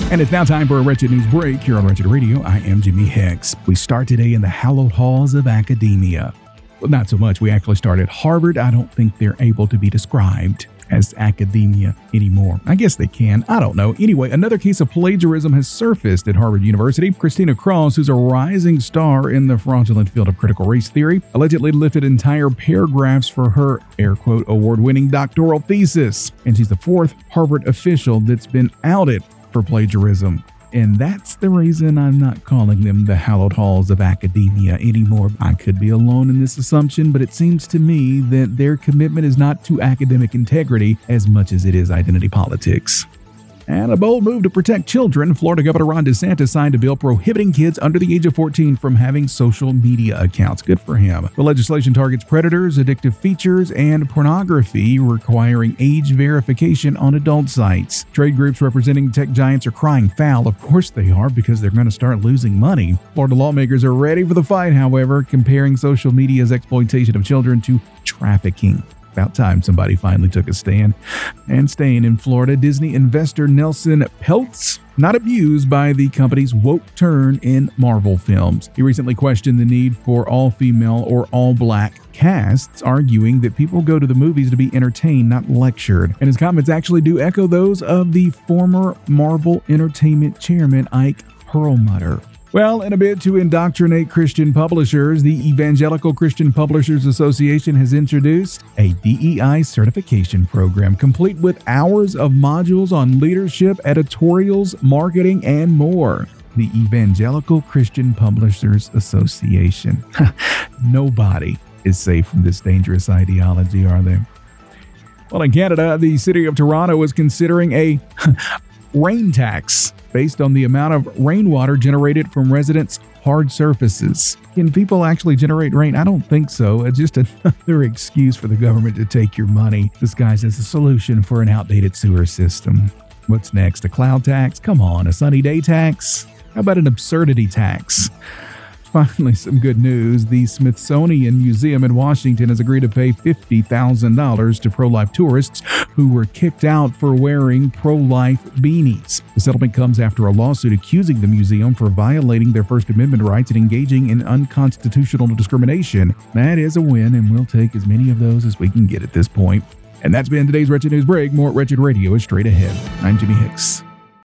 And it's now time for a Wretched News Break here on Wretched Radio. I am Jimmy Hicks. We start today in the hallowed halls of academia. Well, not so much. We actually start at Harvard. I don't think they're able to be described as academia anymore. I guess they can. I don't know. Anyway, another case of plagiarism has surfaced at Harvard University. Christina Cross, who's a rising star in the fraudulent field of critical race theory, allegedly lifted entire paragraphs for her, air quote, award-winning doctoral thesis. And she's the fourth Harvard official that's been outed for plagiarism. And that's the reason I'm not calling them the hallowed halls of academia anymore. I could be alone in this assumption, but it seems to me that their commitment is not to academic integrity as much as it is identity politics. And a bold move to protect children, Florida Governor Ron DeSantis signed a bill prohibiting kids under the age of 14 from having social media accounts. Good for him. The legislation targets predators, addictive features, and pornography, requiring age verification on adult sites. Trade groups representing tech giants are crying foul. Of course they are, because they're going to start losing money. Florida lawmakers are ready for the fight, however, comparing social media's exploitation of children to trafficking. About time somebody finally took a stand. And staying in Florida, Disney investor Nelson Peltz not abused by the company's woke turn in Marvel films. He recently questioned the need for all-female or all-black casts, arguing that people go to the movies to be entertained, not lectured. And his comments actually do echo those of the former Marvel Entertainment chairman Ike Perlmutter. Well, in a bid to indoctrinate Christian publishers, the Evangelical Christian Publishers Association has introduced a DEI certification program complete with hours of modules on leadership, editorials, marketing, and more. The Evangelical Christian Publishers Association. Nobody is safe from this dangerous ideology, are they? Well, in Canada, the city of Toronto is considering a rain tax based on the amount of rainwater generated from residents' hard surfaces. Can people actually generate rain? I don't think so. It's just another excuse for the government to take your money, disguised as a solution for an outdated sewer system. What's next? A cloud tax? Come on, a sunny day tax? How about an absurdity tax? Finally, some good news. The Smithsonian Museum in Washington has agreed to pay $50,000 to pro-life tourists who were kicked out for wearing pro-life beanies. The settlement comes after a lawsuit accusing the museum for violating their First Amendment rights and engaging in unconstitutional discrimination. That is a win, and we'll take as many of those as we can get at this point. And that's been today's Wretched News Break. More Wretched Radio is straight ahead. I'm Jimmy Hicks.